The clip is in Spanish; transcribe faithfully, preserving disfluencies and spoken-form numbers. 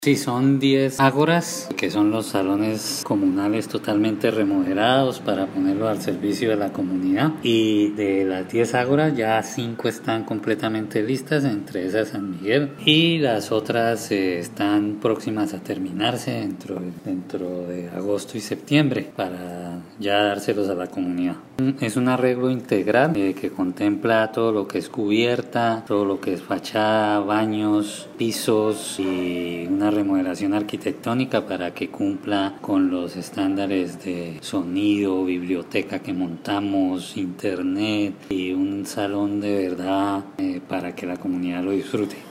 Sí, son diez ágoras, que son los salones comunales totalmente remodelados para ponerlos al servicio de la comunidad. Y de las diez ágoras, ya cinco están completamente listas, entre esas San Miguel. Y las otras eh, están próximas a terminarse dentro, dentro de agosto y septiembre para ya dárselos a la comunidad. Es un arreglo integral eh, que contempla todo lo que es cubierta, todo lo que es fachada, baños, pisos y una remodelación arquitectónica para que cumpla con los estándares de sonido, biblioteca que montamos, internet y un salón de verdad eh, para que la comunidad lo disfrute.